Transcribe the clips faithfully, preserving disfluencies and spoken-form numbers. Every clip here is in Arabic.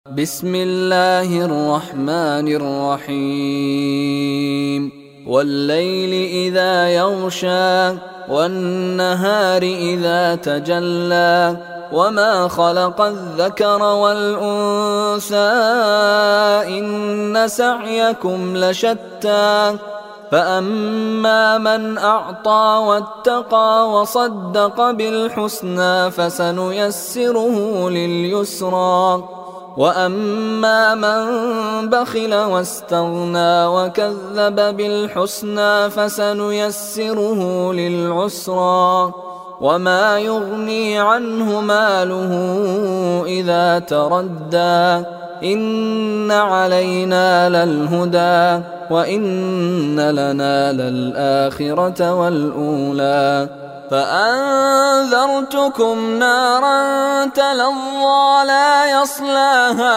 بسم الله الرحمن الرحيم والليل إذا يغشى والنهار إذا تجلى وما خلق الذكر والأنثى إن سعيكم لشتى فأما من أعطى واتقى وصدق بالحسنى فسنيسره لليسرى وأما من بخل واستغنى وكذب بالحسنى فسنيسره للعسرى وما يغني عنه ماله إذا تردى إن علينا للهدى وإن لنا للآخرة والأولى فأنذرتكم نارا تلظى لا يصلاها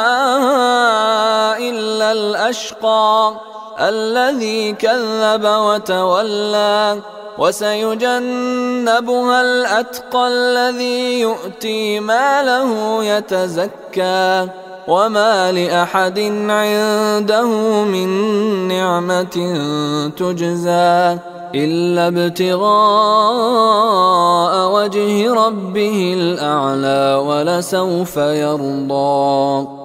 إلا الأشقى الذي كذب وتولى وسيجنبها الأتقى الذي يؤتي ماله يتزكى وما لأحد عنده من نعمة تجزى إلا ابتغاء وجه ربه الأعلى ولسوف يرضى.